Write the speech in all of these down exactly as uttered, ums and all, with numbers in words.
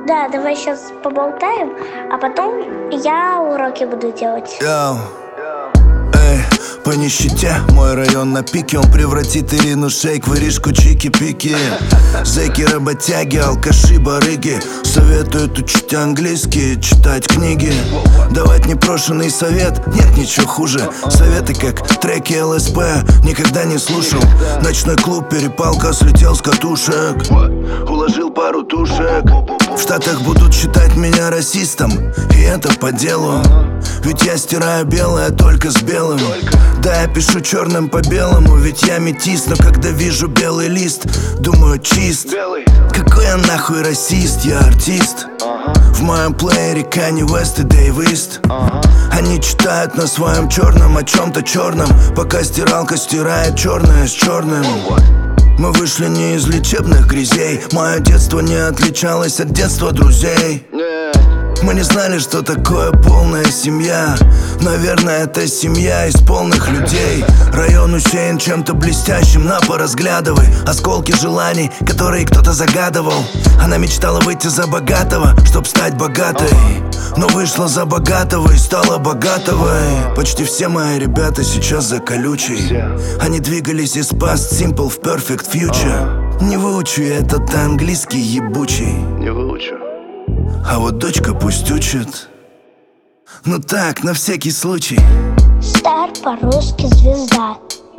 Да, давай сейчас поболтаем, а потом я уроки буду делать. Йоу. Эй, по нищете мой район на пике. Он превратит Ирину Шейк в иришку чики-пики. Зэки, работяги, алкаши, барыги советуют учить английский, читать книги. Давать непрошенный совет, нет ничего хуже. Советы как треки эл эс пэ никогда не слушал. Ночной клуб, перепалка, слетел с катушек. Уложил пару тушек. В Штатах будут считать меня расистом, и это по делу. Ведь я стираю белое только с белым. Да, я пишу черным по белому, ведь я метис. Но когда вижу белый лист, думаю чист. Какой я нахуй расист, я артист. В моем плеере Канье Уэст и Дэйв Ист. Они читают на своем черном о чем-то черном, пока стиралка стирает черное с черным. Мы вышли не из лечебных грязей. Мое детство не отличалось от детства друзей. Мы не знали, что такое полная семья. Наверное, это семья из полных людей. Район усеян чем-то блестящим, на поразглядывай. Осколки желаний, которые кто-то загадывал. Она мечтала выйти за богатого, чтоб стать богатой, но вышла за богатого и стала богатой. Почти все мои ребята сейчас за колючей. Они двигались из past simple в perfect future. Не выучу я этот английский ебучий. Не выучу. А вот дочка пусть учит. Ну так, на всякий случай. Стар по-русски звезда.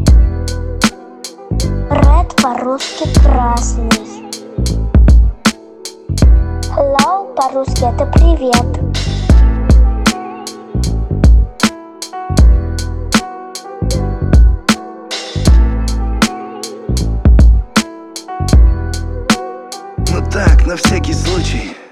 Ред по-русски красный. Hello по-русски это привет. Ну так, на всякий случай.